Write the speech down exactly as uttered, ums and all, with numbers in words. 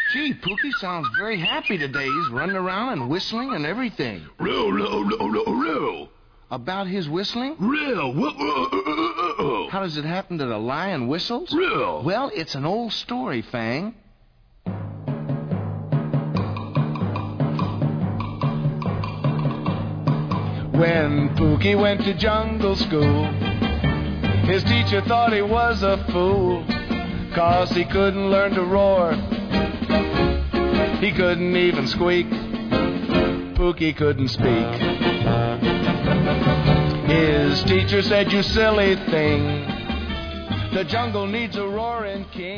Gee, Pookie sounds very happy today. He's running around and whistling and everything. Real, real, real, real, real. About his whistling? Real. How does it happen that a lion whistles? Real. Well, it's an old story, Fang. When Pookie went to jungle school, his teacher thought he was a fool, 'cause he couldn't learn to roar. He couldn't even squeak. Pookie couldn't speak. His teacher said, "You silly thing, the jungle needs a roaring king."